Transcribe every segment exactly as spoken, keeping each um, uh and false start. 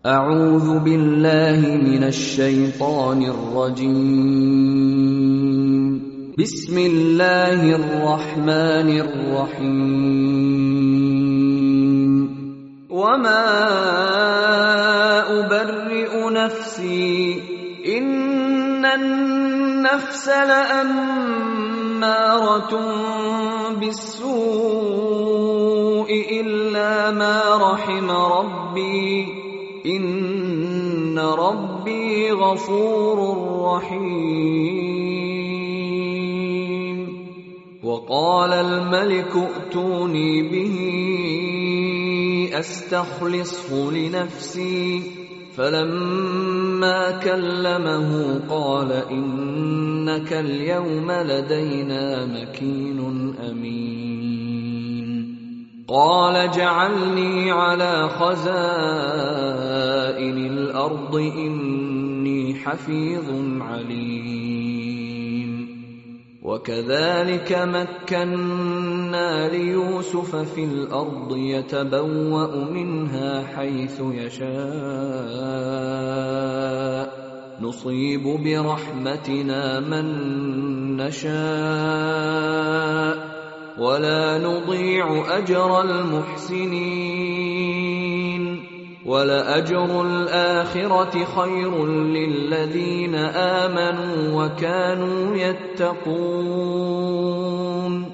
أعوذ بالله من الشيطان الرجيم. بسم الله الرحمن الرحيم. وما أبرئ نفسي إن النفس لأمارة بالسوء إلا ما رحم ربي إن ربي غفور رحيم. وقال الملك ائتوني به أستخلصه لنفسي فلما كلمه قال إنك اليوم لدينا مكين أمين. قال اجعلني على خزائن الأرض إني حفيظ عليم. وكذلك مكنا ليوسف في الأرض يتبوأ منها حيث يشاء نصيب برحمتنا من نشاء ولا نضيع أجر المحسنين. ولأجر الآخرة خير للذين آمنوا وكانوا يتقون.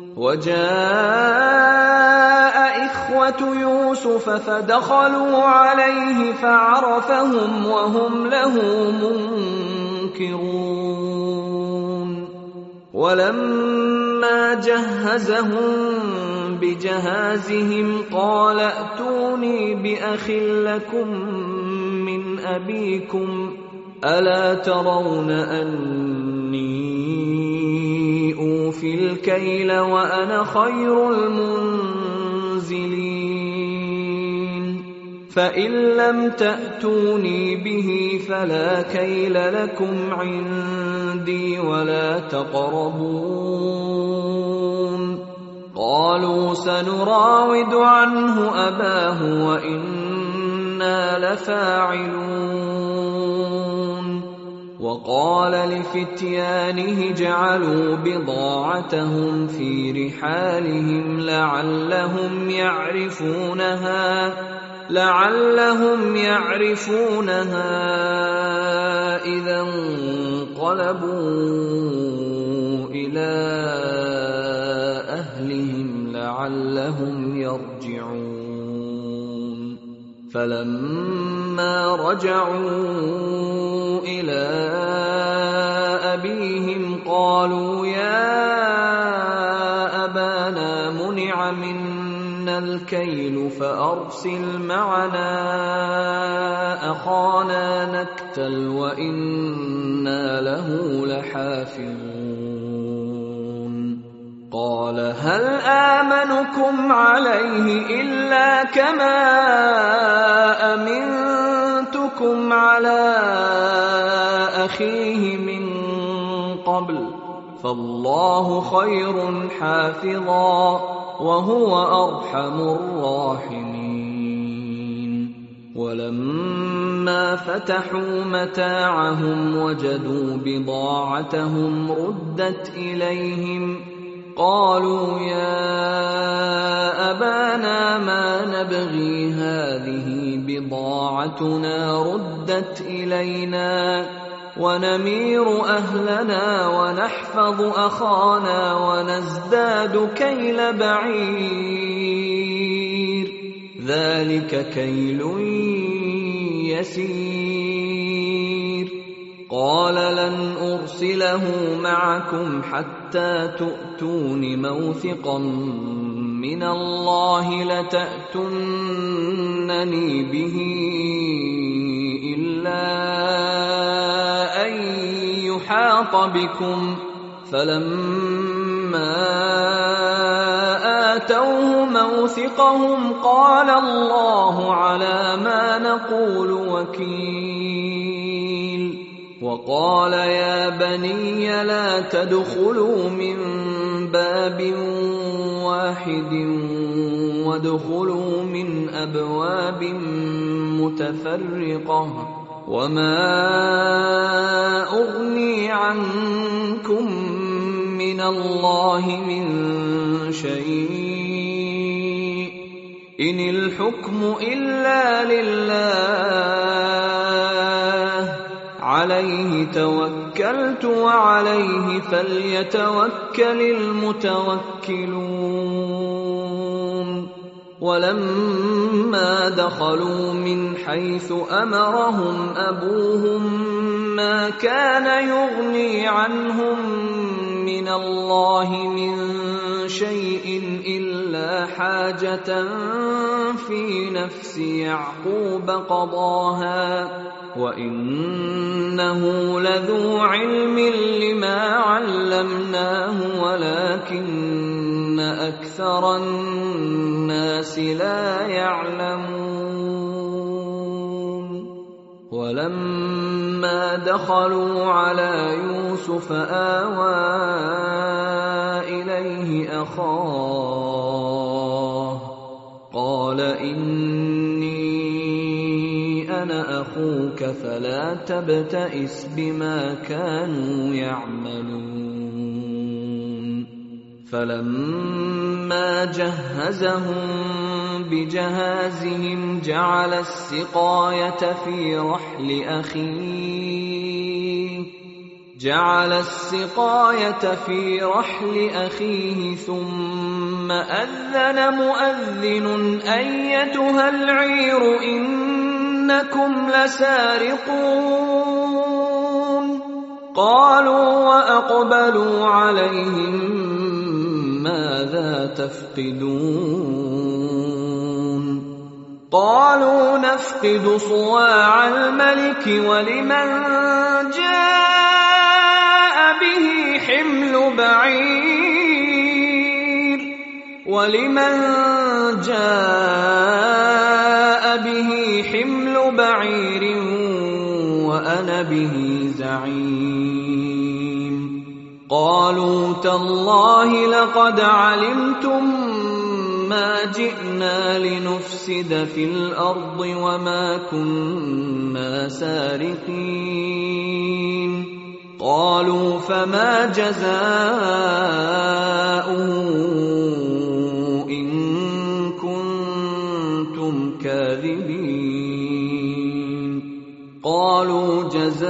وجاء إخوة يوسف فدخلوا عليه فعرفهم وهم له منكرون. ولما جهزهم بجهازهم قال ائتوني بأخ لكم من أبيكم ألا ترون أني أوفي الكيل وأنا خير المنزلين. فإن لم تأتوني به فلا كيل لكم عندي ولا تقربون. قالوا سنراود عنه أباه وإنا لفاعلون. وقال لفتيانه اجعلوا بضاعتهم في رحالهم لعلهم يعرفونها لعلهم يعرفونها إذا انقلبوا إلى أهلهم لعلهم يرجعون. فلما رجعوا إلى أبيهم قالوا يا أبانا منع منا الكيل فأرسل معنا أخانا نكتل وإنا له لحافظون. قال هل آمنكم عليه إلا كما أمنتكم على أخيه من قبل فالله خير حافظا وهو أرحم الراحمين. ولما فتحوا متاعهم وجدوا بضاعتهم ردت إليهم قالوا يا أبانا ما نبغي هذه بضاعتنا ردت إلينا ونمير أهلنا ونحفظ أخانا ونزداد كيل بعير ذلك كيل يسير. قال لن أرسله معكم حتى تؤتون موثقا من الله لتأتونني به إلا أن يحاط بكم. فلما آتوه موثقهم قال الله على ما نقول وكيل. وقال يا بني لا تدخلوا من باب واحد وادخلوا من أبواب متفرقة وما أغني عنكم من الله من شيء إن الحكم إلا لله عليه توكلت وعليه فليتوكل المتوكلون ولما دخلوا من حيث أمرهم أبوهم ما كان يغني عنهم من الله من شيء إلا حاجة في نفس يعقوب قضاها وإنه لذو علم لما علمناه ولكن أكثر الناس لا يعلمون ولما دخلوا على يوسف آوى إليه أخاه قال إني أنا أخوك فلا تبتئس بما كانوا يعملون فلما جهزهم بجهازهم جعل السقاية في رحل أخيه جعل السقاية في رحل أخيه ثم أذن مؤذن أيتها العير إنكم لسارقون قالوا وأقبلوا عليهم ماذا تفقدون قالوا نفقد صواع الملك ولمن جاء به حمل بعير ولمن جاء به حمل بعير وأنا به زعيم قالوا تالله لقد علمتم ما جئنا لنفسد في الأرض وما كنا سارقين قالوا فما جزاؤه إن كنتم كاذبين قالوا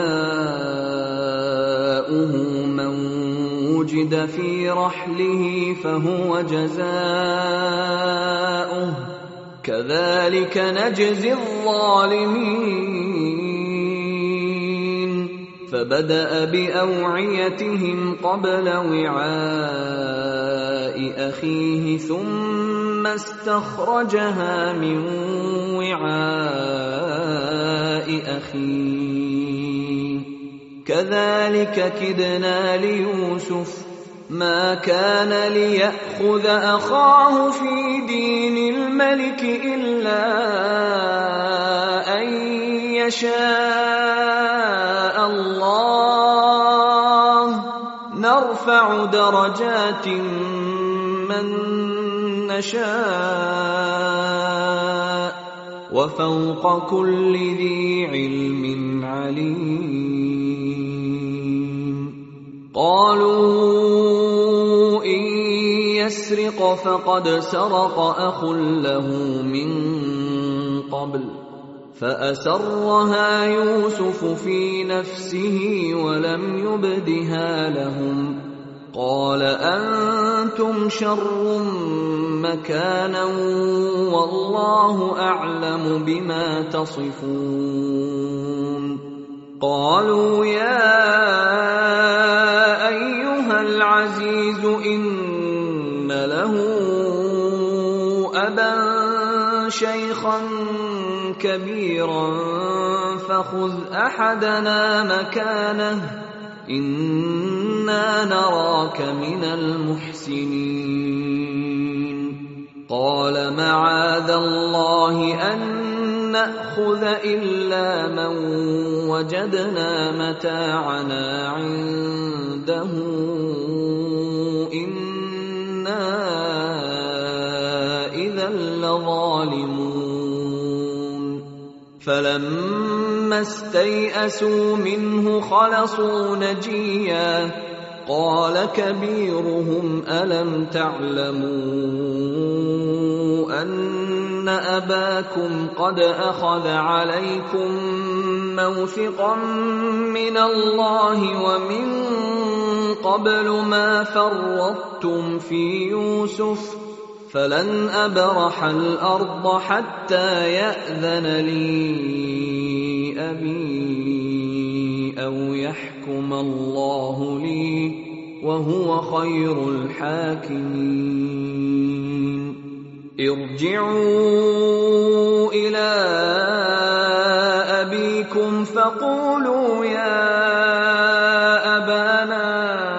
جزاؤه من وجد في رحله فهو جزاؤه كذلك نجزي الظالمين فبدأ بأوعيتهم قبل وعاء أخيه ثم استخرجها من وعاء أخيه كذلك كدنا ليوسف ما كان ليأخذ أخاه في دين الملك إلا أن يشاء الله نرفع درجات من نشاء وفوق كل ذي علم عليم قالوا إن يسرق فقد سرق أخ له من قبل فأسرها يوسف في نفسه ولم يبدها لهم قال أنتم شر مكانا والله أعلم بما تصفون قالوا يا أيها العزيز إن له أبا شيخا كبيرا فخذ أحدنا مكانه إنا نراك من المحسنين قال معاذ الله أن نأخذ إلا من وجدنا متاعنا عنده إنا إذا لظالمون فلما استيئسوا منه خلصوا نجيا قال كبيرهم ألم تعلموا أن أباكم قد أخذ عليكم موثقا من الله ومن قبل ما فرطتم في يوسف فلن أبرح الأرض حتى يأذن لي أبي أو يحكم الله لي وهو خير الحاكمين ارجعوا إلى أبيكم فقولوا يا أبانا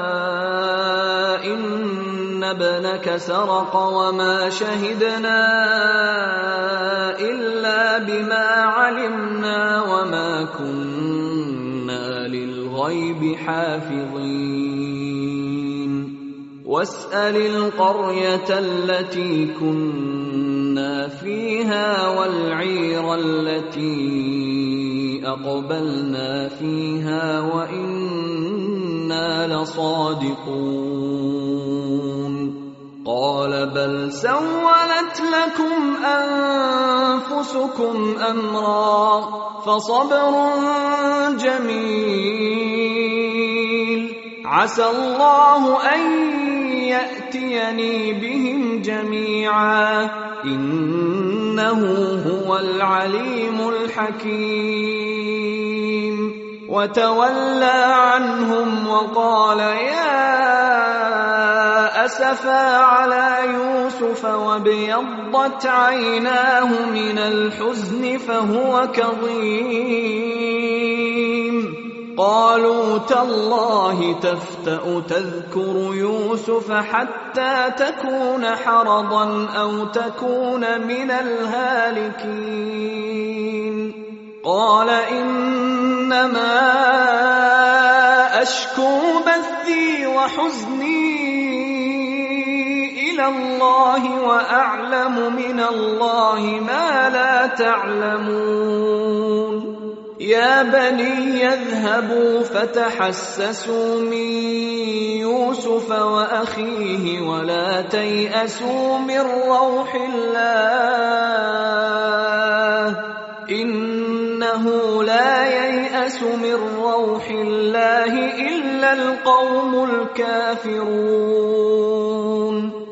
إن ابنك سرق وما شهدنا إلا بما علمنا وما كنا للغيب حافظين واسأل القرية التي كنا فيها والعير التي أقبلنا فيها وإنا لصادقون قال بل سولت لكم أنفسكم أمرا فصبر جميل عسى الله أن يأتيني بهم جميعا إنه هو العليم الحكيم وتولى عنهم وقال يا أسفا على يوسف وابيضت عيناه من الحزن فهو كظيم قالوا تالله تفتأ تذكر يوسف حتى تكون حرضا أو تكون من الهالكين قال إنما أشكو بثي وحزني إلى الله وأعلم من الله ما لا تعلمون يا بني يذهبوا فتحسسوا من يوسف وأخيه ولا تيأسوا من روح الله إنه لا ييأس من روح الله إلا القوم الكافرون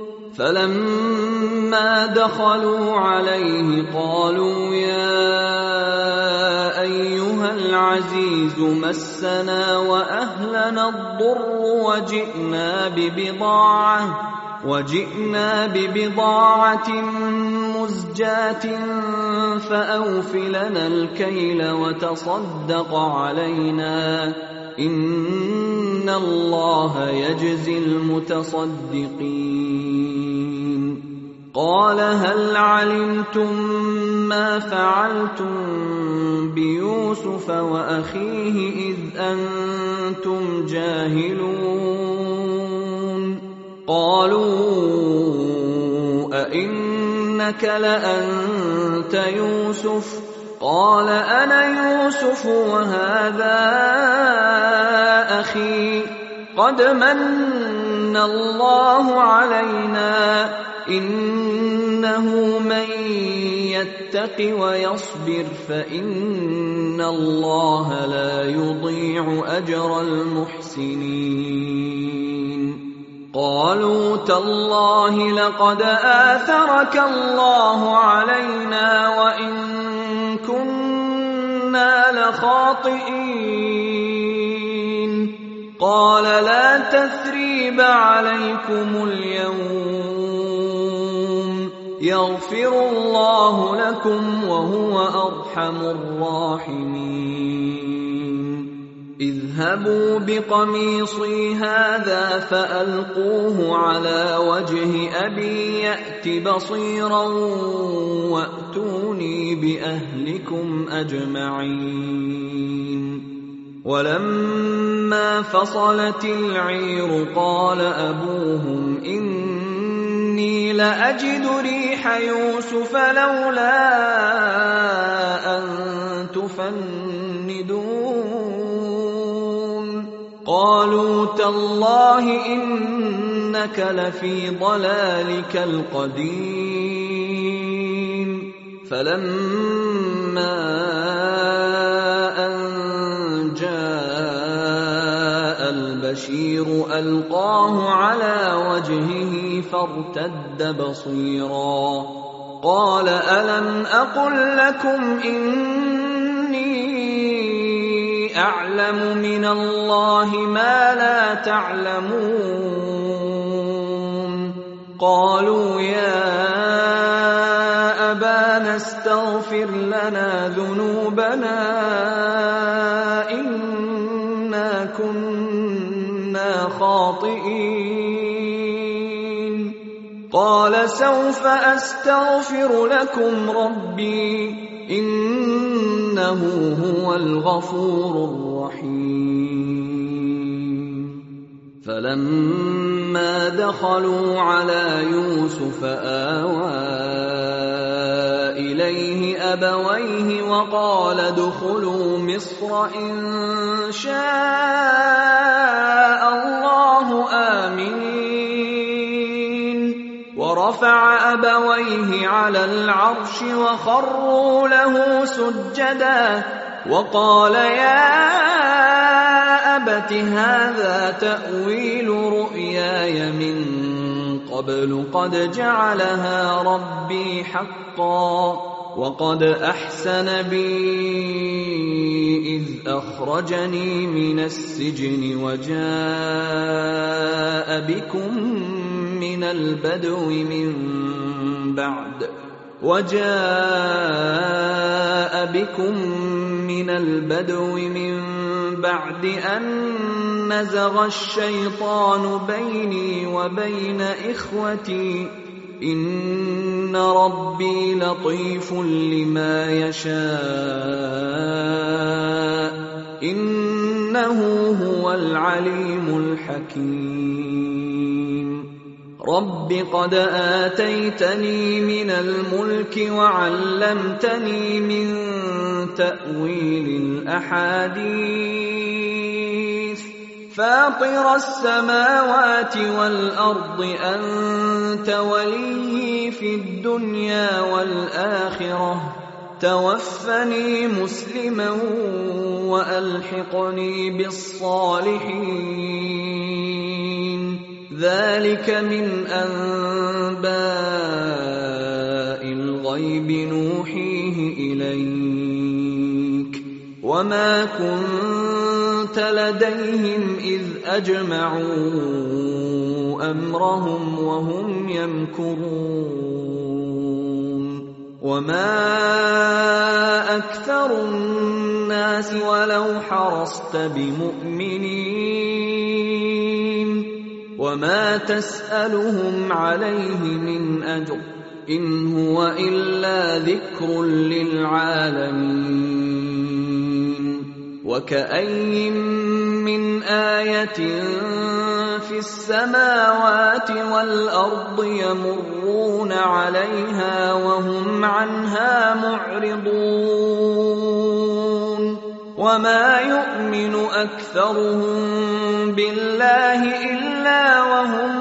فلما دخلوا عليه قالوا يا أيها العزيز مسنا وأهلنا الضر وجئنا ببضاعة وجئنا ببضاعة مزجاة فأوف لنا الكيل وتصدق علينا إن الله يجزي المتصدقين قال هل علمتم ما فعلتم بيوسف وأخيه إذ أنتم جاهلون قالوا أئنك لأنت يوسف قال أنا يوسف وهذا أخي قد من الله علينا إنه من يتق ويصبر فإن الله لا يضيع أجر المحسنين قالوا تالله لقد آثرك الله علينا وإن كنا لخاطئين قال لا تثريب عليكم اليوم يغفر الله لكم وهو أرحم الراحمين اذهبوا بقميصي هذا فألقوه على وجه أبي يأت بصيرا وأتوني بأهلكم أجمعين ولما فصلت العير قال أبوهم إني لأجد ريح يوسف لولا أن تفندون قالوا تالله إنك لفي ضلالك القديم فلما أن جاء البشير ألقاه على وجهه فارتد بصيرا قال ألم أقل لكم إني أعلم من الله ما لا تعلمون قالوا يا أبانا استغفر لنا ذنوبنا إنا كنا خاطئين قال سوف أستغفر لكم ربي إنه هو الغفور الرحيم فلما دخلوا على يوسف آوى إليه أبويه وقال ادخلوا مصر إن شاء الله آمنين ورفع أبويه على العرش وخروا له سجدا وقال يا أبت هذا تأويل رؤياي من قبل قد جعلها ربي حقا وقد أحسن بي إذ أخرجني من السجن وجاء بكم من البدو من بعد وجاء بكم من البدو من بعد أن نزغ الشيطان بيني وبين إخوتي إن ربي لطيف لما يشاء إنه هو العليم الحكيم رب قد آتيتني من الملك وعلمتني من تأويل الأحاديث فاطر السماوات والأرض أنت وليي في الدنيا والآخرة توفني مسلما وألحقني بالصالحين ذلك من أنباء الغيب نوحيه إليك وما كنت لديهم إذ أجمعوا أمرهم وهم يمكرون وما أكثر الناس ولو حرصت بمؤمنين وما تسألهم عليه من أجر إن هو إلا ذكر للعالمين وكأي من آية في السماوات والأرض يمرون عليها وهم عنها معرضون وما يؤمن أكثرهم بالله إلا وهم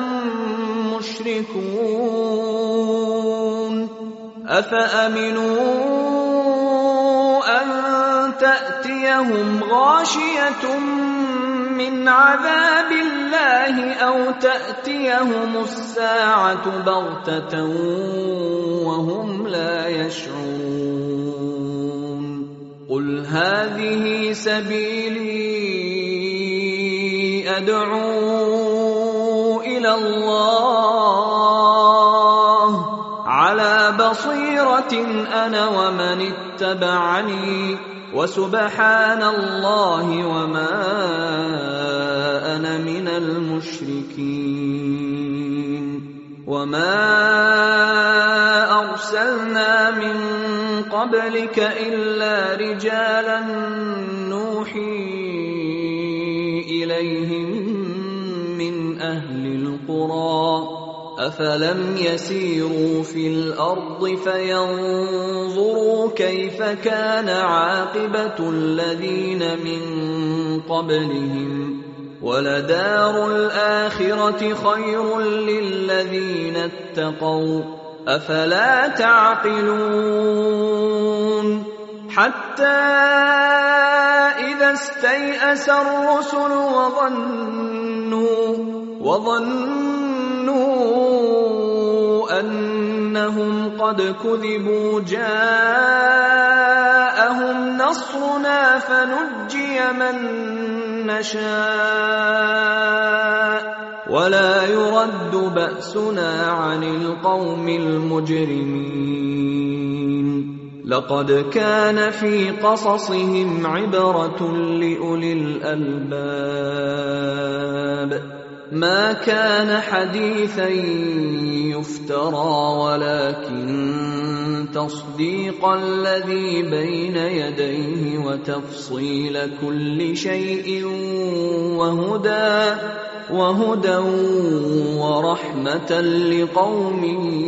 مشركون أفأمنوا أن تأتيهم غاشية من عذاب الله أو تأتيهم الساعة بغتة وهم لا يشعرون قل هذه سبيلي أدعو إلى الله على بصيرة أنا ومن اتبعني وسبحان الله وما أنا من المشركين وما أرسلنا من قبلك إلا رجالا نوحي إليهم من أهل القرى أفلم يسيروا في الأرض فينظروا كيف كان عاقبة الذين من قبلهم ولدار الآخرة خير للذين اتقوا أفلا تعقلون حتى إذا استيأس الرسل وظنوا وظنوا أنهم قد كذبوا جاءهم نصرنا فنجي من نشاء ولا يرد بأسنا عن القوم المجرمين لقد كان في قصصهم عبرة لأولي الألباب ما كان حديثا يفترى ولكن تصديق الذي بين يديه وتفصيل كل شيء وهدى وهدى ورحمة لقوم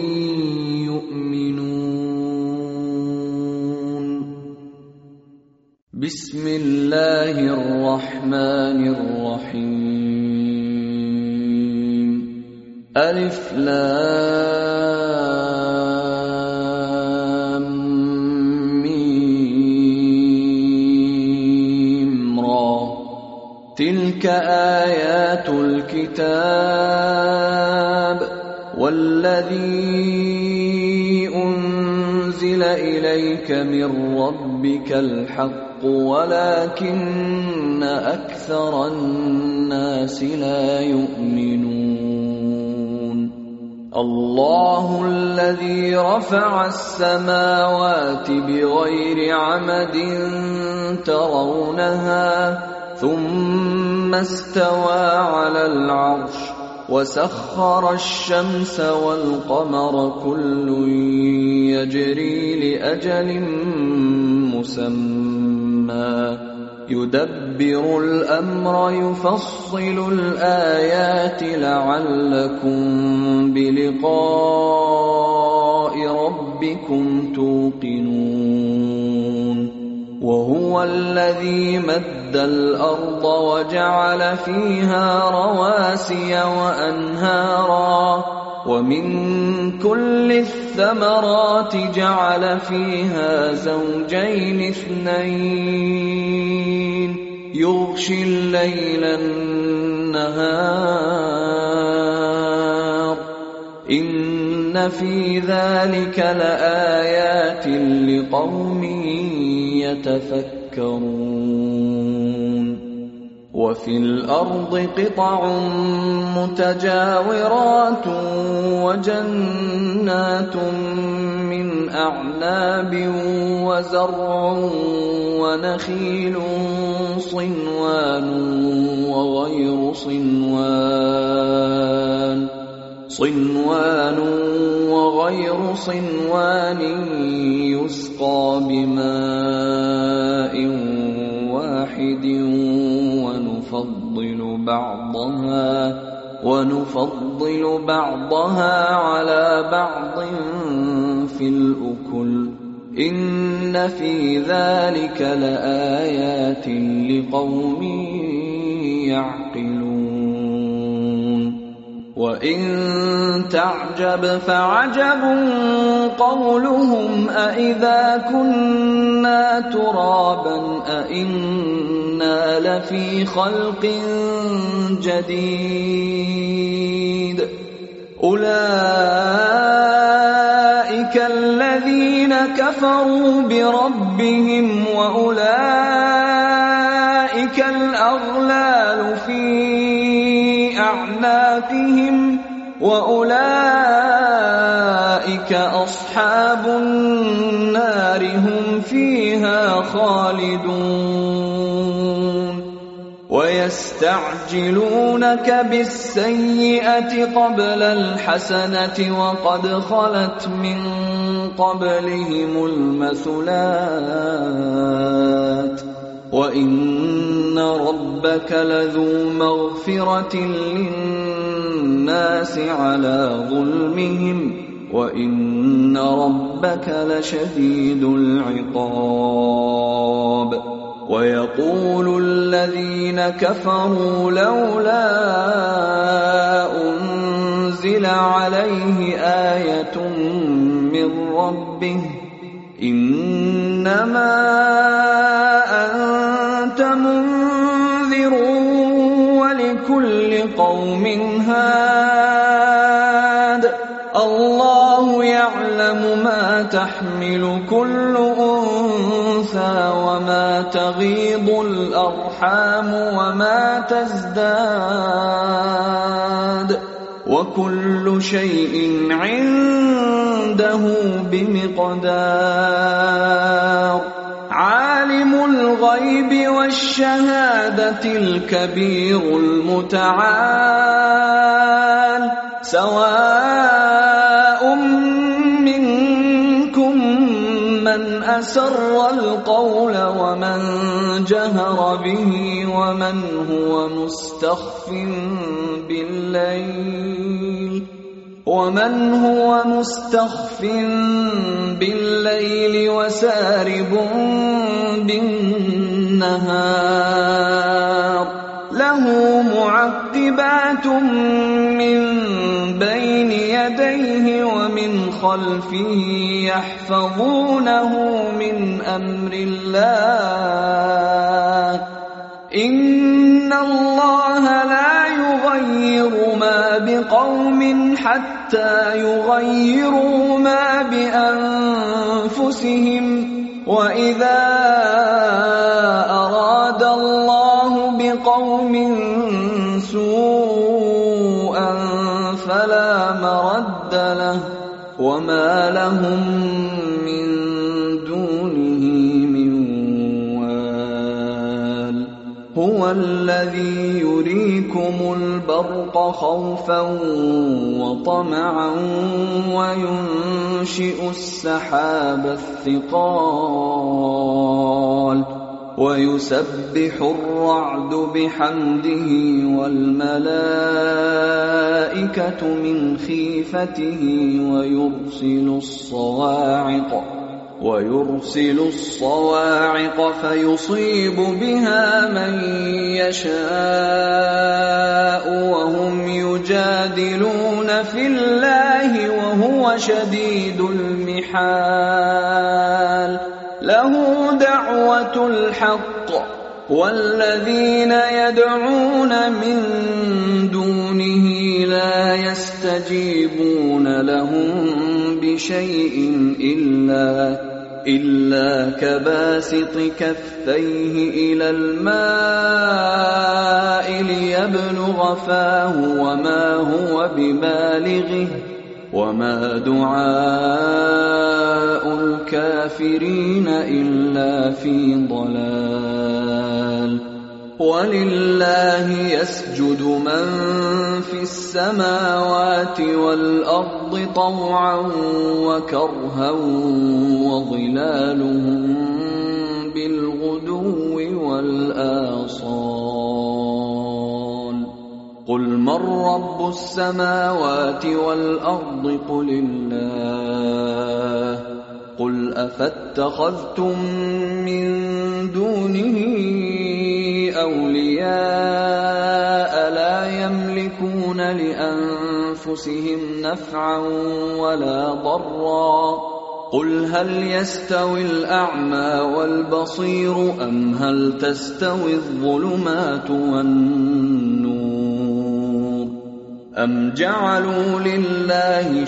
يؤمنون. بسم الله الرحمن الرحيم. ألف لام ميم را تلك آيات الكتاب والذي أنزل إليك من ربك الحق ولكن أكثر الناس لا يؤمنون. الله الذي رفع السماوات بغير عمد ترونها ثم استوى على العرش وسخر الشمس والقمر كل يجري لأجل مسمى يدبر الأمر يفصل الآيات لعلكم بلقاء ربكم توقنون. وهو الذي مد الأرض وجعل فيها رواسي وأنهارا ومن كل الثمرات جعل فيها زوجين اثنين يغشي الليل النهار إن في ذلك لآيات لقوم يتفكرون. وفي الأرض قطع متجاورات وجنات من أعناب وزرع ونخيل صنوان وغير صنوان صنوان وغير صنوان يسقى بماء واحد ونفضل بعضها ونفضل بعضها على بعض في الأكل إن في ذلك لآيات لقوم يعقلون. وإن تعجب فعجب قولهم أإذا كنا ترابا أإنا لفي خلق جديد أولئك الذين كفروا بربهم وأولئك الأغلال في أعناقهم وأولئك أصحاب النار هم فيها خالدون. ويستعجلونك بالسيئة قبل الحسنة وقد خلت من قبلهم المثلات وإن ربك لذو مغفرة للناس الناس على ظلمهم وإن ربك لشديد العقاب ويقول الذين كفروا لولا أنزل عليه آية من ربه إنما أنت منذر ولكل قوم هاد الله يعلم ما تحمل كل أنثى وما تغيض الأرحام وما تزداد وكل شيء عنده بمقدار عالم الغيب والشهادة الكبير المتعال سواء منكم من أسر القول ومن جهر به ومن هو مستخف بالليل ومن هو مستخف بالليل وسارب بالنهار له معقبات من بين يديه ومن خلفه يحفظونه من أمر الله إن الله لا يغير ما بقوم حتى يغيروا ما بأنفسهم وإذا أراد الله بقوم سوءا فلا مرد له وما لهم من دونه من وال هو الذي يريكم البرق خوفا وطمعا وينشئ السحاب الثقال ويسبح الرعد بحمده والملائكة من خيفته ويرسل الصواعق ويرسل الصواعق فيصيب بها من يشاء وهم يجادلون في الله وهو شديد المحال له دعوة الحق والذين يدعون من دونه لا يستجيبون لهم بشيء إلا إلا كباسط كفيه إلى الماء ليبلغ فاه وما هو ببالغه وما دعاء الكافرين إلا في ضلال ولله يسجد من في السماوات والأرض طوعا وكرها وظلالهم بالغدو والآصال قل من رب السماوات والأرض قل الله قل أفاتخذتم من دونه أولياء لا يملكون لأنفسهم نفعا ولا ضرا قل هل يستوي الأعمى والبصير أم هل تستوي الظلمات والنور أم جعلوا لله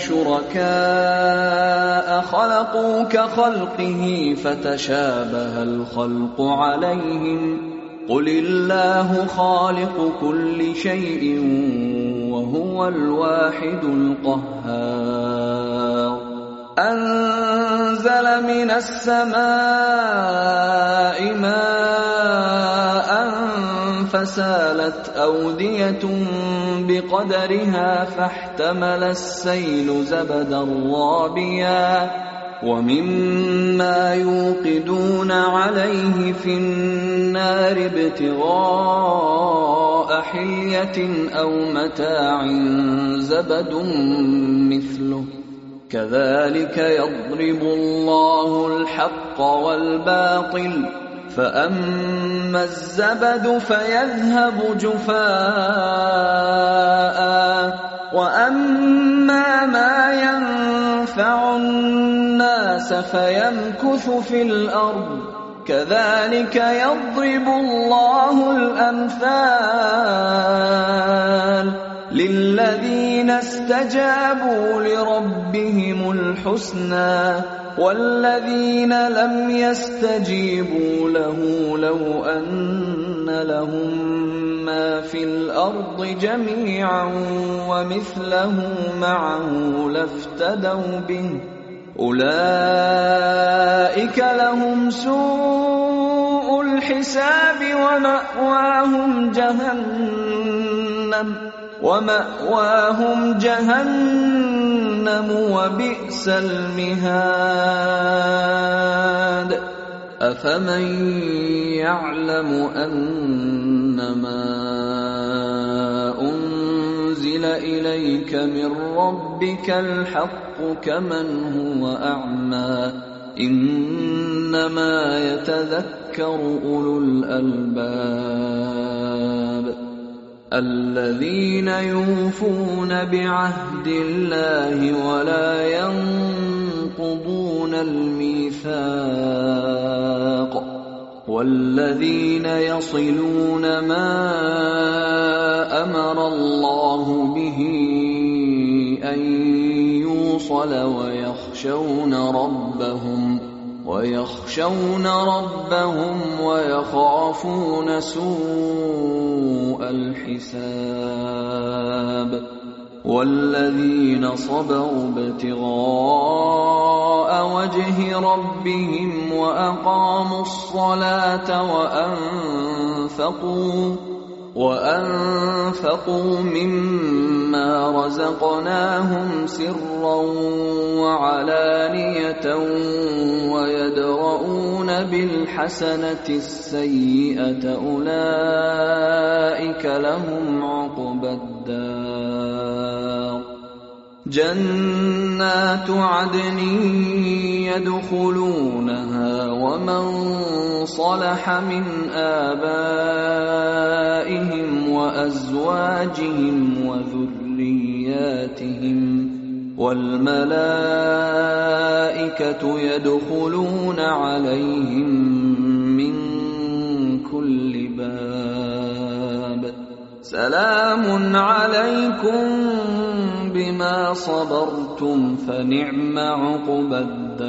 شركاء خلقوا كخلقه فتشابه الخلق عليهم قل الله خالق كل شيء وهو الواحد القهار أنزل من السماء ماء فسالت أودية بقدرها فاحتمل السيل زبدا رابيا ومما يوقدون عليه في النار ابتغاء حلية أو متاع زبد مثله كذلك يضرب الله الحق والباطل فأما الزبد فيذهب جفاء وأما ما ينفع الناس فيمكث في الأرض كذلك يضرب الله الأمثال للذين استجابوا لربهم الحسنى والذين لم يستجيبوا له لو أن لهم ما في الأرض جميعا ومثله معه لافتدوا به أولئك لهم سوء الحساب ومأواهم جهنم ومأواهم جهنم وبئس المهاد أفمن يعلم أنما أنزل إليك من ربك الحق كمن هو أعمى إنما يتذكر أولو الألباب الذين يوفون بعهد الله ولا ينقضون الميثاق والذين يصلون ما أمر الله به أن يوصل ويخشون ربهم ويخشون ربهم ويخافون سوء الحساب والذين صبروا ابتغاء وجه ربهم وأقاموا الصلاة وأنفقوا وأنفقوا مما رزقناهم سرا وعلانية ويدرؤون بالحسنة السيئة أولئك لهم عقبى الدار جنات عدن يدخلونها ومن صلح من آبائهم وأزواجهم وذرياتهم والملائكة يدخلون عليهم من كل باب سلام عليكم بما صبرتم فنعم عقبى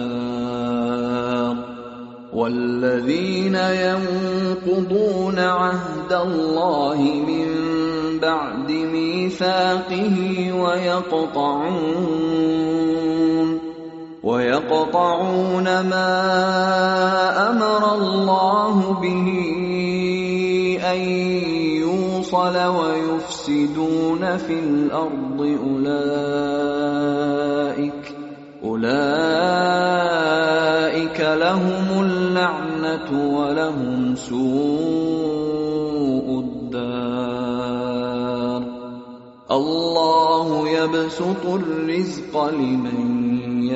الدار والذين ينقضون عهد الله من بعد ميثاقه ويقطعون ويقطعون ما أمر الله به أن يوصل ويفسدون في الأرض أولئك أولئك لهم اللعنة ولهم سوء الدار الله يبسط الرزق لمن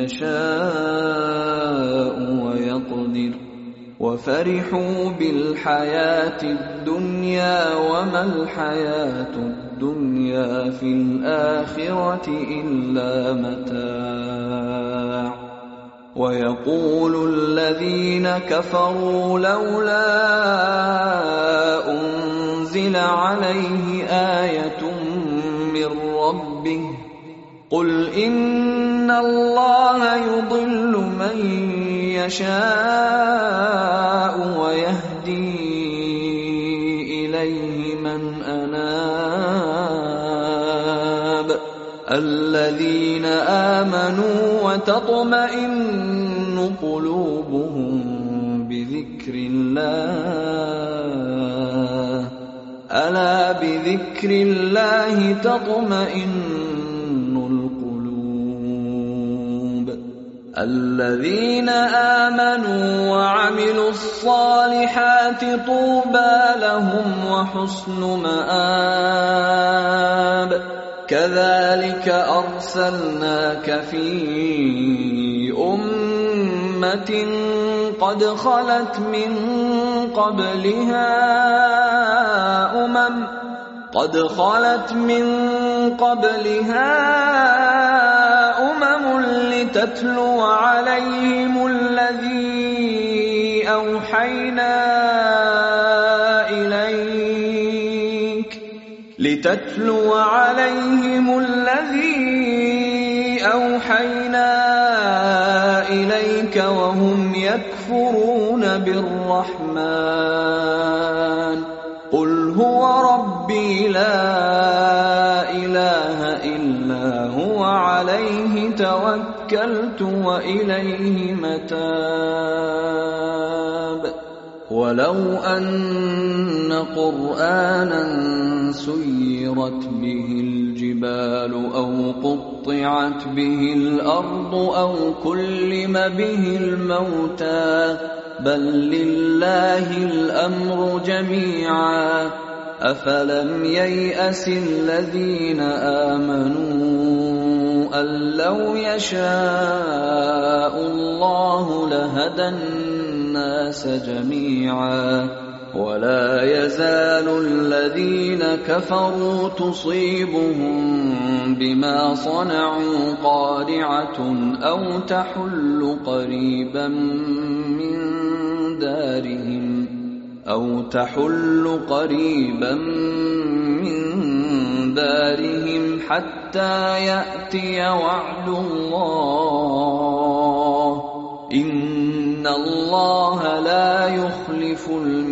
يشاء ويقدر وفرحوا بالحياة الدنيا وما الحياة الدنيا في الآخرة إلا متاع ويقول الذين كفروا لولا أنزل عليه آية من ربه قل إن الله يضل من يشاء ويهدي إليه من أناب الذين آمنوا وتطمئن قلوبهم بذكر الله ألا بذكر الله تطمئن القلوب الذين آمنوا وعملوا الصالحات طوبى لهم وحسن مآب كذلك أرسلناك في أمة قد خلت من قبلها أمم قد خلت من قبلها أمم لتتلو عليهم الذي أوحينا إليك لتتلو عليهم الذي أوحينا إليك وهم يكفرون بالرحمن قل هو ربي لا إله إلا هو عليه توكلت وإليه متاب ولو أن قرآنا سيرت به الجبال أو قطعت به الأرض أو كلم به الموتى بل لله الأمر جميعا أفلم ييأس الذين آمنوا أن لو يشاء الله لهدى الناس جميعا ولا يزال الذين كفروا تصيبهم بما صنعوا قارعة أو تحل قريبا من دارهم أو تحل قريبا من دارهم حتى يأتي وعد الله إن الله لا يخلف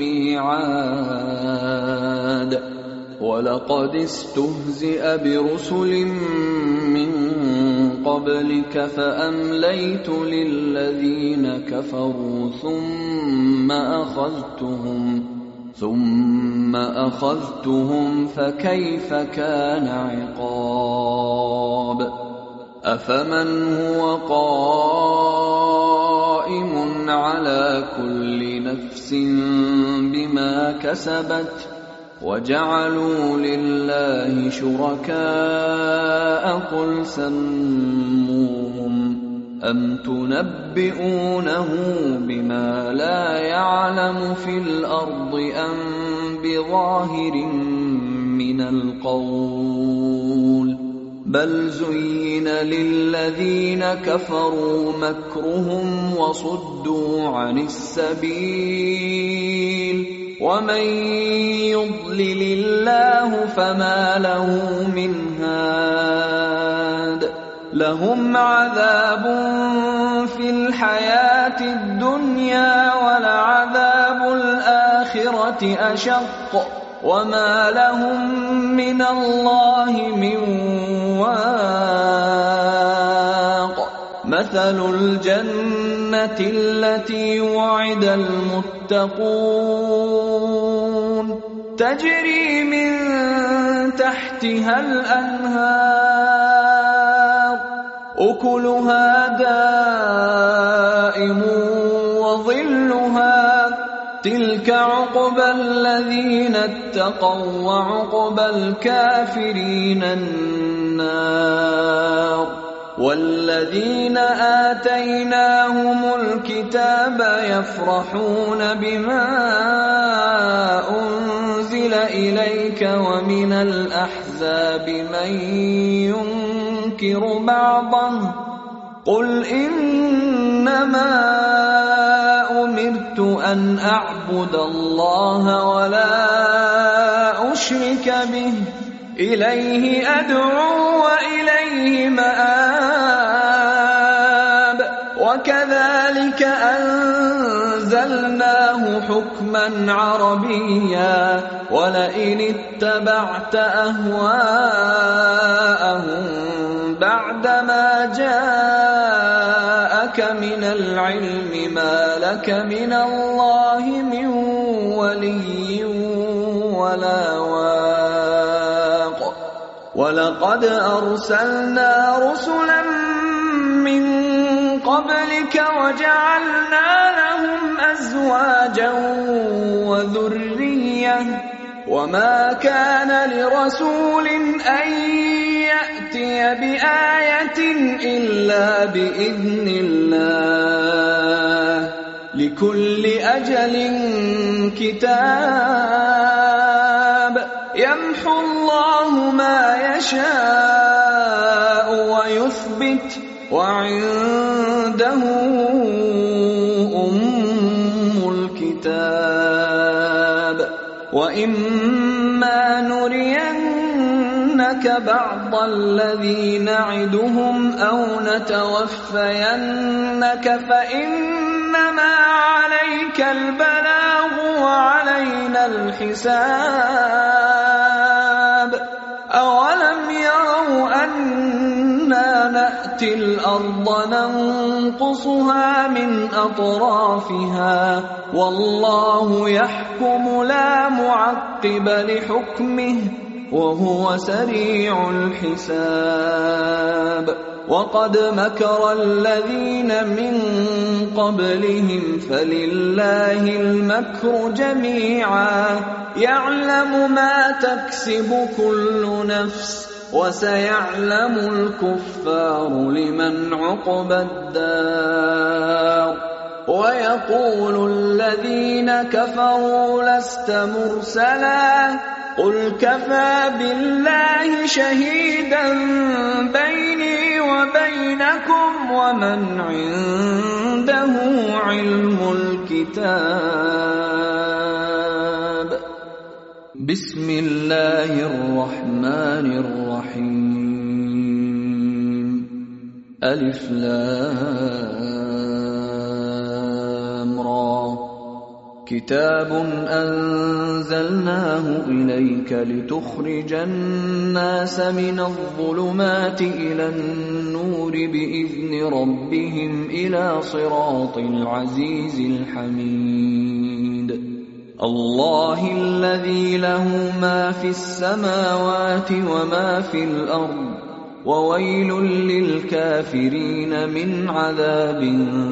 الميعاد ولقد استهزئ برسل من قبلك فأمليت للذين كفروا ثم أخذتهم ثم أخذتهم فكيف كان عقاب أفمن هو قائم على كل نفس بما كسبت وجعلوا لله شركاء قل سموهم أم تنبئونه بما لا يعلم في الأرض أم بظاهر من القول بل زين للذين كفروا مكرهم وصدوا عن السبيل ومن يضلل الله فما له من هاد لهم عذاب في الحياة الدنيا ولعذاب الآخرة أشق وما لهم من الله من واق مثل الجنة التي وعد المتقون تجري من تحتها الأنهار أكلها دائم وظلها تلك عقبى الذين اتقوا وعقبى الكافرين النار والذين آتيناهم الكتاب يفرحون بما أنزل إليك ومن الأحزاب من ينكر بعضه قل إنما أمرت أن أعبد الله ولا أشرك به إليه أدعو وإليه مآب وكذلك أنزلناه حكما عربيا ولئن اتبعت أهواءهم بعدما جاءك من العلم ما لك من الله من ولي ولا واق ولقد أرسلنا رسلا من قبلك وجعلنا لهم أزواجا وذرية وما كان لرسول أن يأتي بآية إلا بإذن الله لكل أجل كتاب يمحو الله ما يشاء ويثبت وعنده أم الكتاب وإما نرينك بعض الذي نعدهم أو نتوفينك فإنما عليك البلاغ وعلينا الحساب أولم يروا أنا نأتي الأرض ننقصها من أطرافها والله يحكم لا معقب لحكمه وهو سريع الحساب وقد مكر الذين من قبلهم فلله المكر جميعا يعلم ما تكسب كل نفس وسيعلم الكفار لمن عقبى الدار ويقول الذين كفروا لست مرسلا قل كفى بالله شهيدا بيني وبينكم ومن عنده علم الكتاب بسم الله الرحمن الرحيم ألف لام را كتاب أنزلناه إليك لتخرج الناس من الظلمات إلى النور بإذن ربهم إلى صراط العزيز الحميد الله الذي له ما في السماوات وما في الأرض وويل للكافرين من عذاب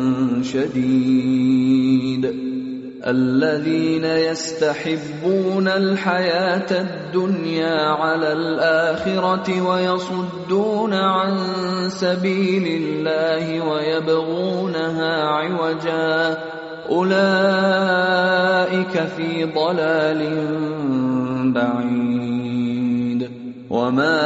شديد الذين يستحبون الحياة الدنيا على الآخرة ويصدون عن سبيل الله ويبغونها عوجا أولئك في ضلال بعيد وما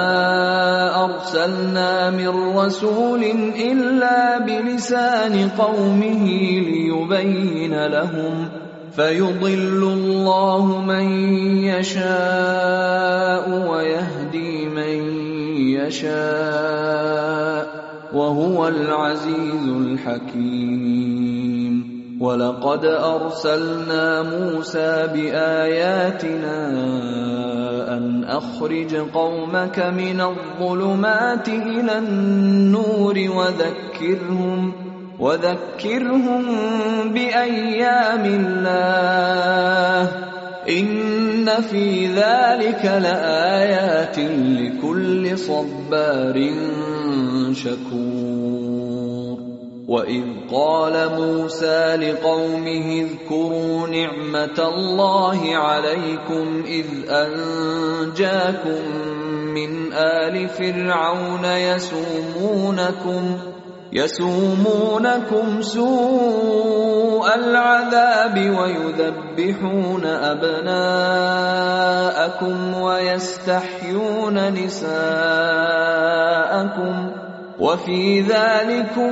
أرسلنا من رسول إلا بلسان قومه ليبين لهم فيضل الله من يشاء ويهدي من يشاء وهو العزيز الحكيم ولقد أرسلنا موسى بآياتنا أن أخرج قومك من الظلمات إلى النور وذكرهم وذكرهم بأيام الله إن في ذلك لآيات لكل صبار شكور وإذ قال موسى لقومه اذكروا نعمة الله عليكم إذ أنجاكم من آل فرعون يسومونكم يسومونكم سوء العذاب ويذبحون أبناءكم ويستحيون نساءكم وفي ذلكم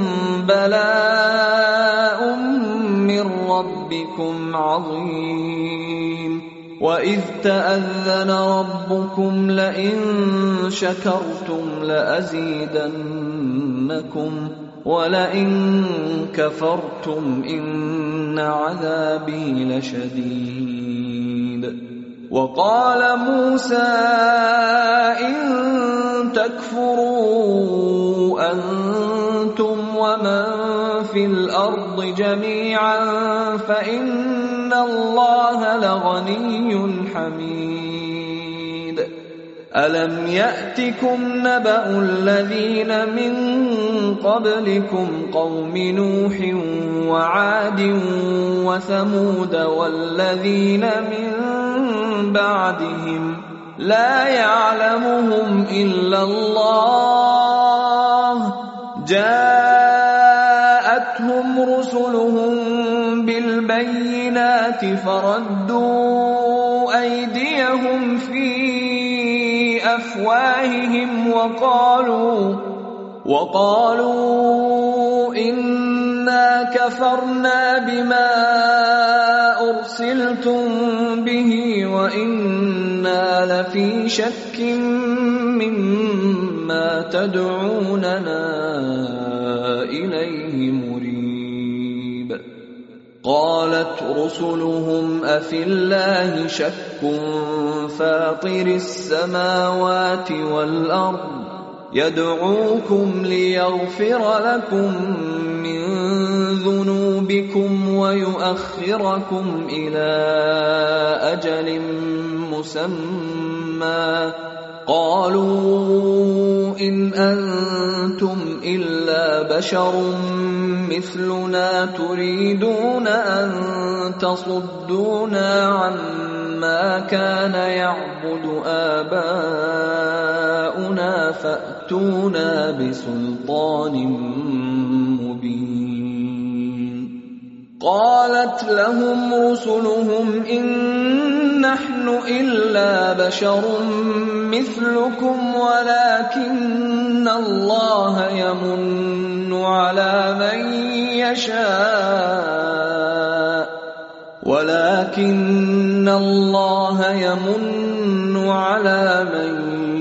بلاء من ربكم عظيم وإذ تأذن ربكم لئن شكرتم لأزيدنكم ولئن كفرتم إن عذابي لشديد وقال موسى إن تكفروا أنتم ومن في الأرض جميعا فإن الله لغني حميد ألم يأتكم نبأ الذين من قبلكم قوم نوح وعاد وثمود والذين من بعدهم لا يعلمهم إلا الله جاءتهم رسلهم بالبينات فردوا أيديهم في أفواههم وقالوا وقالوا إنا كفرنا بما أرسلتم به وإنا لفي شك مما تدعوننا إليه مريب. قالت رسلهم أفي الله شك فاطر السماوات والأرض يدعوكم ليغفر لكم من ذنوبكم ويؤخركم إلى أجل مسمى قالوا إن أنتم إلا بشر مثلنا تريدون أن تصدونا عما كان يعبد آباؤنا فأتونا بسلطان مبين. قالت لهم رسلهم إن نحن إلا بشر مثلكم ولكن الله يمن على من يشاء ولكن الله يمن على من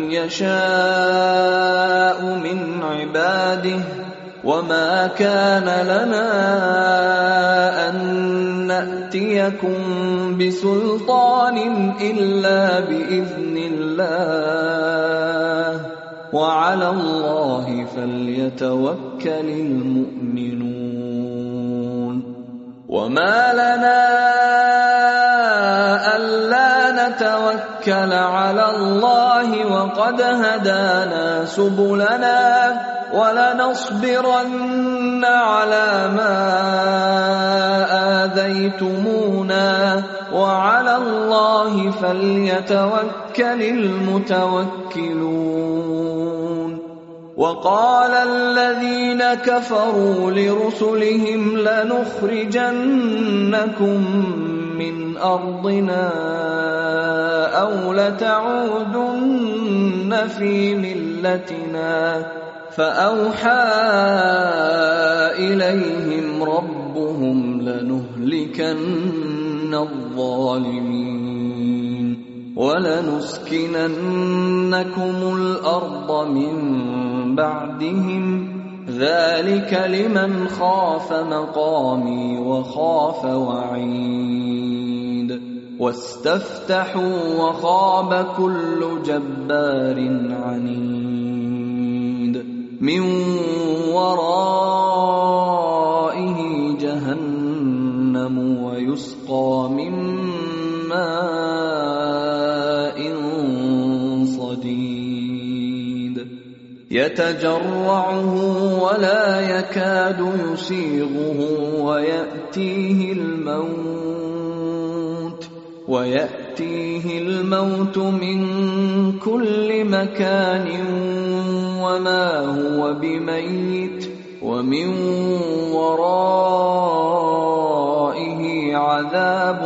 يشاء من عباده وما كان لنا أن نأتيكم بسلطان إلا بإذن الله وعلى الله فليتوكل المؤمنون. وما لنا ألا نتوكل على الله وقد هدانا سبلنا ولنصبرن على ما آذيتمونا وعلى الله فليتوكل المتوكلون. وقال الذين كفروا لرسلهم لنخرجنكم من أرضنا أو لتعودن في ملتنا فأوحى إليهم ربهم لنهلكن الظالمين ولنسكننكم الأرض من بعدهم ذلك لمن خاف مقامي وخاف وعيد. واستفتحوا وخاب كل جبار عنيد من ورائه جهنم ويسقى من ماء صديد يتجرعه ولا يكاد يسيغه ويأتيه الموت ويأتيه الموت من كل مكان وما هو بميت ومن ورائه عذاب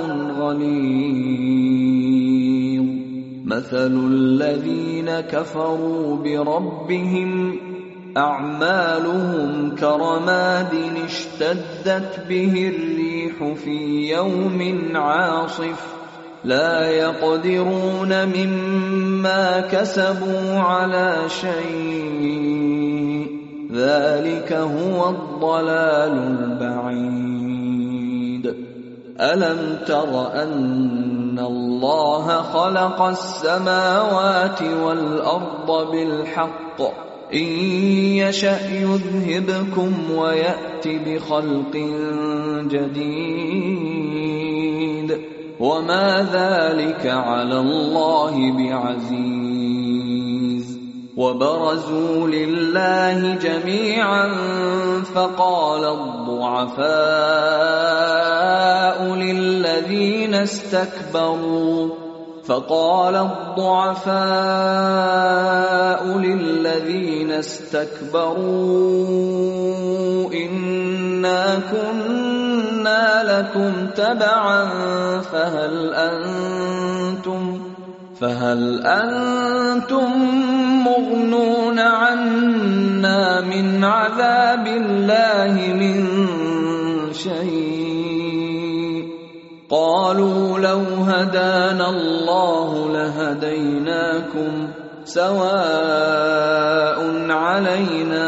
غليظ. مثل الذين كفروا بربهم أعمالهم كرماد اشتدت به الريح في يوم عاصف لا يقدرون مما كسبوا على شيء ذلك هو الضلال البعيد. ألم تر أن الله خلق السماوات والأرض بالحق إن يشأ يذهبكم ويأت بخلق جديد وما ذلك على الله بعزيز. وبرزوا لله جميعا فقال الضعفاء للذين استكبروا فقال الضعفاء للذين استكبروا إنا كنا لكم تبعا فهل أنتم فهل أنتم مغنون عنا من عذاب الله من شيء قالوا لو هدانا الله لهديناكم سواء علينا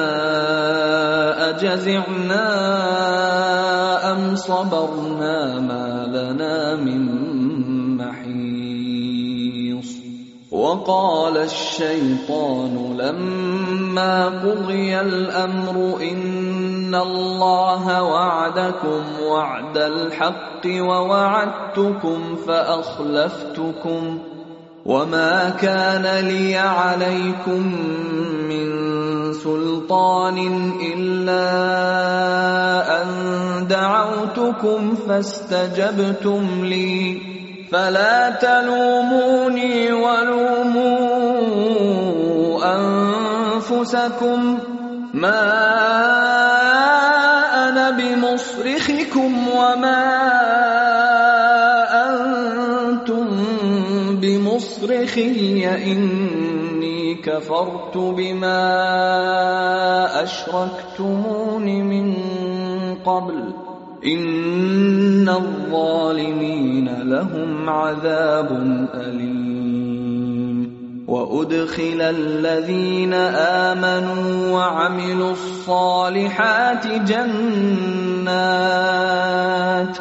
أجزعنا أم صبرنا ما لنا من وقال الشيطان لما قضي الأمر إن الله وعدكم وعد الحق ووعدتكم فأخلفتكم وما كان لي عليكم من سلطان إلا أن دعوتكم فاستجبتم لي فلا تلوموني ولوموا أنفسكم ما أنا بمصرخكم وما أنتم بمصرخي إني كفرت بما أشركتمون من قبل إن الظالمين لهم عذاب أليم وأدخل الذين آمنوا وعملوا الصالحات جنات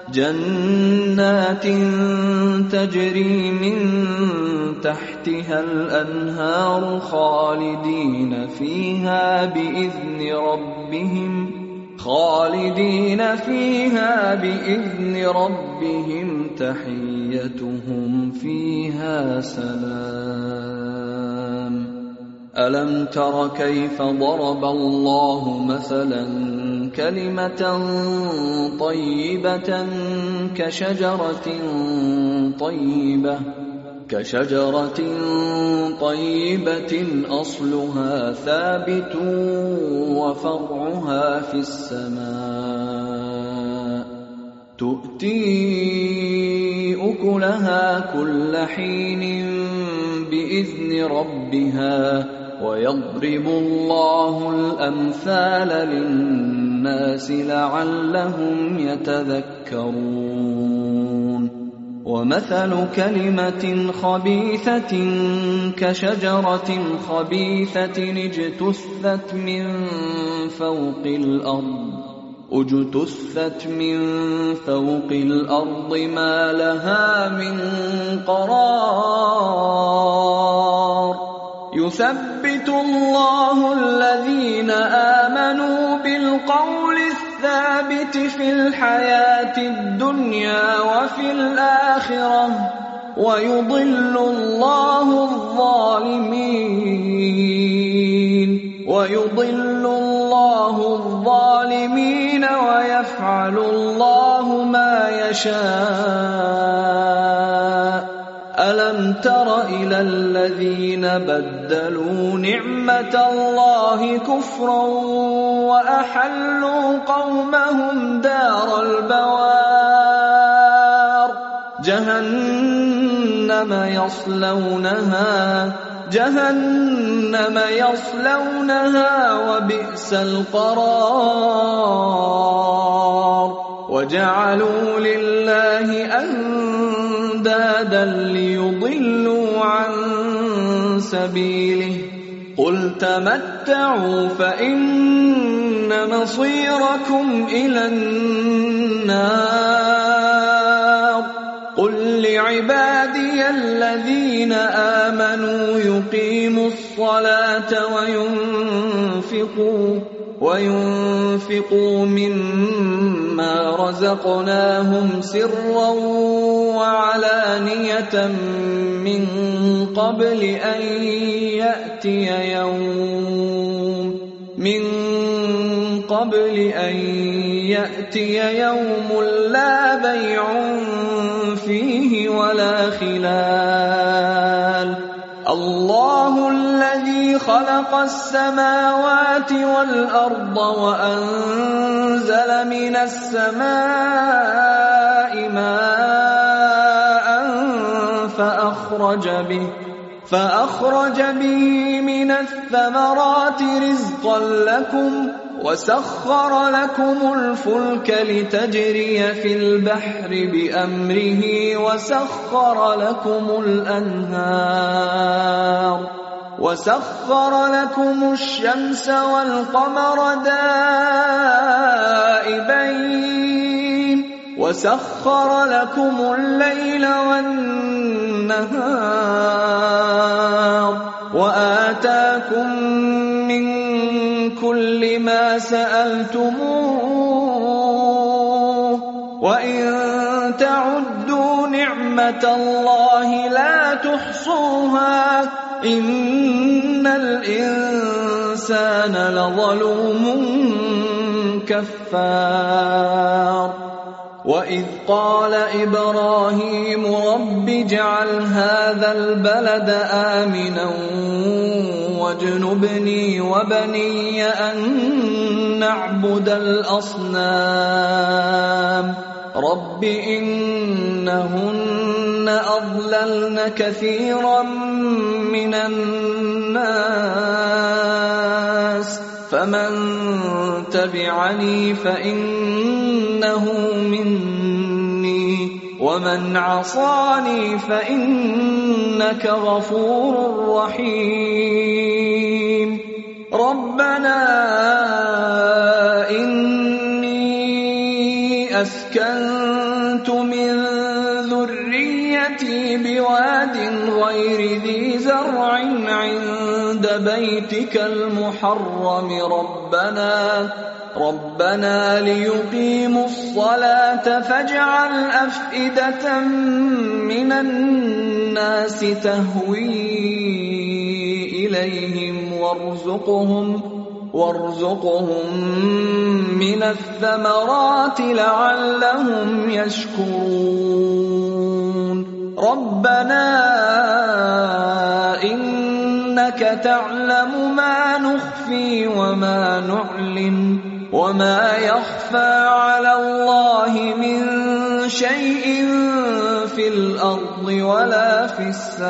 جنات تجري من تحتها الأنهار خالدين فيها بإذن ربهم خالدين فيها بإذن ربهم تحيتهم فيها سلام ألم تر كيف ضرب الله مثلا كلمة طيبة كشجرة طيبة كشجرة طيبة أصلها ثابت وفرعها في السماء تؤتي أكلها كل حين بإذن ربها ويضرب الله الأمثال للناس لعلهم يتذكرون ومثل كلمة خبيثة كشجرة خبيثة اجتثت من فوق الأرض اجتثت من فوق الأرض ما لها من قرار يثبت الله الذين آمنوا بالقول الثابت في الحياة الدنيا وفي الآخرة ويضل الله الظالمين ويضل الله الظالمين ويفعل الله ما يشاء ألم تر إلى الذين بدلوا نعمة الله كفرا وأحلوا قومهم دار البوار جهنم يصلونها جهنم يصلونها وبئس القرار وجعلوا لله أندادا ليضلوا عن سبيله قل تمتعوا فإن مصيركم إلى النار قل لعبادي الذين آمنوا يقيموا الصلاة وينفقوا وينفقوا مما رزقناهم سرا وعلانية من قبل أن يأتي يوم من قبل أن يأتي يوم لا بيع فيه ولا خلال الله الذي خلق السماوات والأرض وأنزل من السماء ماء فأخرج به فأخرج به من الثمرات رزقا لكم وسخر لكم الفلك لتجري في البحر بأمره وسخر لكم الأنهار وسخر لكم الشمس والقمر دائبين وسخر لكم الليل والنهار وآتاكم من كل ما سألتموه وإن تعدوا نعمة الله لا تحصوها إن الإنسان لظلوم كفار وإذ قال إبراهيم رب اجعل هذا البلد آمنا واجنبني وبني أن نعبد الأصنام رب إنهن أضللن كثيرا من الناس فمن تبعني فإنه مني ومن عصاني فإنك غفور رحيم ربنا إني أسكنت من ذريتي بواد غير ذي زرع عند بيتك المحرم ربنا ربنا ليقيموا الصلاة فاجعل أفئدة من الناس تهوي إليهم وارزقهم وارزقهم من الثمرات لعلهم يشكرون ربنا إنك تعلم ما نخفي وما نعلن وما يخفى على الله من شيء في الأرض ولا في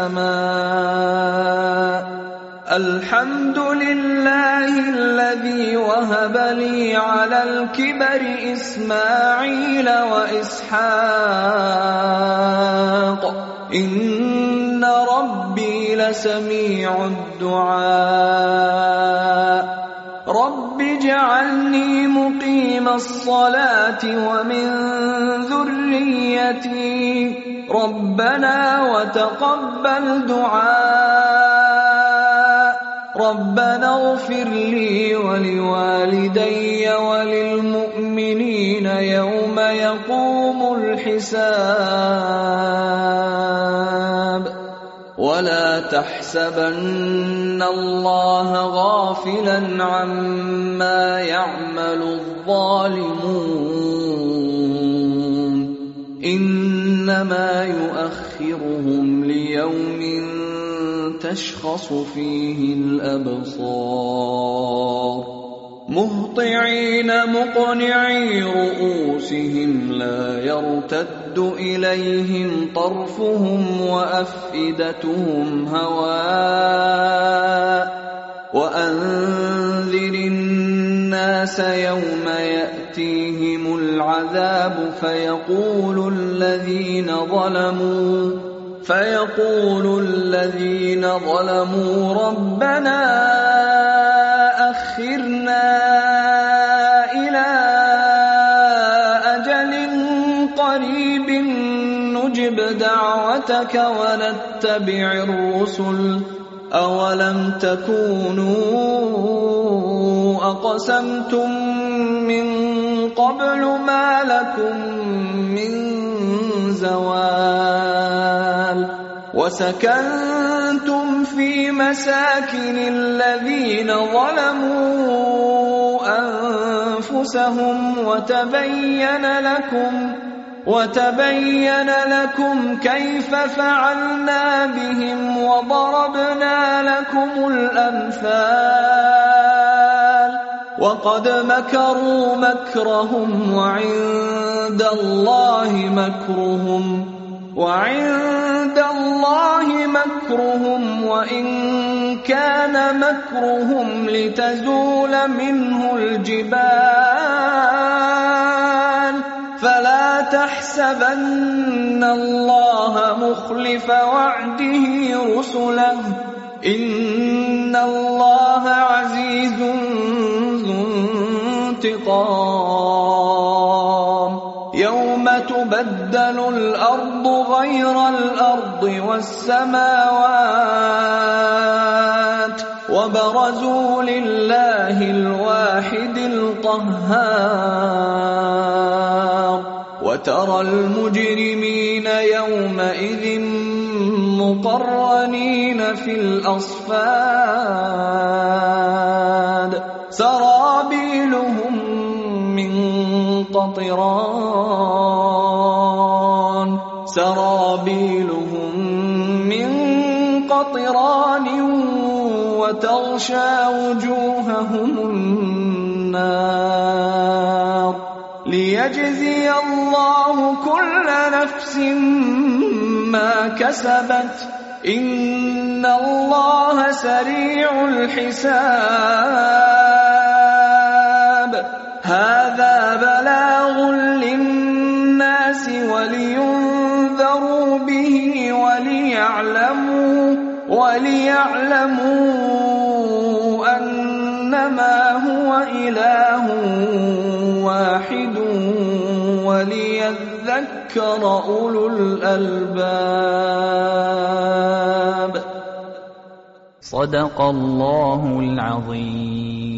السماء الحمد لله الذي وهب لي على الكبر إسماعيل وإسحاق إن ربي لسميع الدعاء رب اجعلني مقيم الصلاة ومن ذريتي ربنا وتقبل دعاء ربنا اغفر لي ولوالدي وللمؤمنين يوم يقوم الحساب ولا تحسبن الله غافلا عما يعمل الظالمون إنما يؤخرهم ليوم تشخص فيه الأبصار مهطعين مقنعي رؤوسهم لا يرتد إليهم طرفهم وأفئدتهم هواء وأنذر الناس يوم يأتيهم العذاب فيقول الذين ظلموا فيقول الذين ظلموا ربنا أخرنا إلى أجل قريب نجب دعوتك ونتبع الرسل أولم تكونوا أقسمتم من قبل ما لكم من زوال وسكنتم في مساكن الذين ظلموا أنفسهم وتبين لكم وتبين لكم كيف فعلنا بهم وضربنا لكم الأمثال وقد مكروا مكرهم وعند الله مكرهم وعند الله مكرهم وإن كان مكرهم لتزول منه الجبال فلا تحسبن الله مخلف وعده رسله إن الله عزيز ذو انتقام يوم تبدل الأرض غير الأرض والسماوات وبرزوا لله الواحد القهار وترى المجرمين يومئذ مقرنين في الأصفاد سرابيلهم من قطران سرابيلهم من قطران وتغشى وجوههم النار ليجزي الله كل نفس ما كسبت إن الله سريع الحساب هذا بلاغ للناس ولينذروا به وليعلموا وليعلموا أنما هو إله واحد وليذكر أولو الألباب. صدق الله العظيم.